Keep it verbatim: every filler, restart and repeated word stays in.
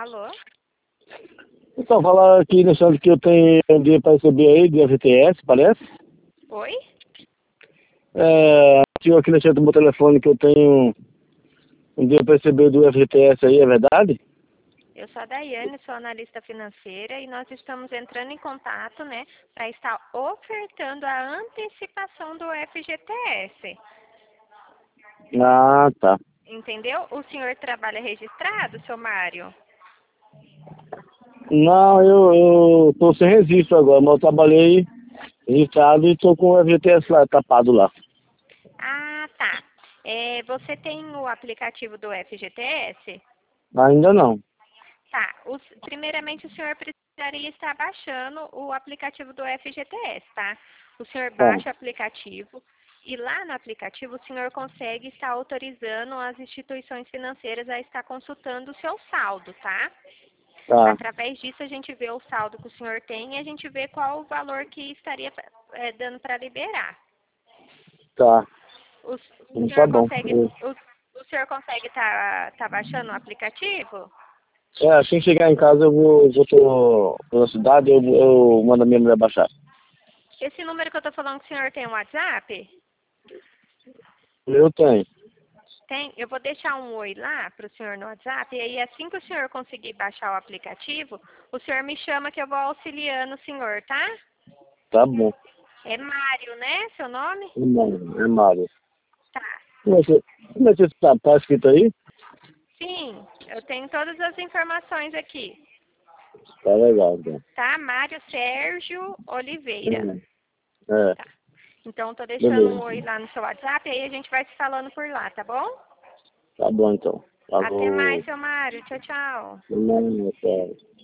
Alô? Então, falaram aqui no centro que eu tenho um dia para receber aí de F T S, parece. Oi? É, tinha aqui no centro do meu telefone que eu tenho um dia para receber do F T S aí, é verdade? Eu sou a Daiane, sou analista financeira e nós estamos entrando em contato, né, para estar ofertando a antecipação do F G T S. Ah, tá. Entendeu? O senhor trabalha registrado, seu Mário? Não, eu, eu tô sem registro agora, mas eu trabalhei registrado e tô com o F T S lá, tapado lá. Ah, tá. É, você tem o aplicativo do F G T S? Ainda não. Tá. Os, primeiramente, o senhor precisaria estar baixando o aplicativo do F G T S, tá? O senhor Tá, baixa o aplicativo e lá no aplicativo o senhor consegue estar autorizando as instituições financeiras a estar consultando o seu saldo, tá? tá, Através disso a gente vê o saldo que o senhor tem e a gente vê qual o valor que estaria é, dando para liberar. tá. O, o Então tá senhor bom. consegue Eu- o, o senhor consegue estar tá, tá baixando o aplicativo? É, assim que chegar em casa eu vou, vou tô pela cidade, eu, eu mando a minha mulher baixar. Esse número que eu tô falando que o senhor tem um WhatsApp? Eu tenho. Tem? Eu vou deixar um oi lá para o senhor no WhatsApp e aí assim que o senhor conseguir baixar o aplicativo, o senhor me chama que eu vou auxiliando o senhor, tá? Tá bom. É Mário, né? Seu nome? É Mário. É Mário. Tá. Como é que, como é que tá, tá escrito aí? Sim, eu tenho todas as informações aqui. Tá legal, então. Tá? Mário Sérgio Oliveira. É, é, Tá. Então, tô deixando um oi beleza. lá no seu WhatsApp e aí a gente vai se falando por lá, tá bom? Tá bom, então. Até mais, Falou. seu Mário. Tchau, tchau. Não, não,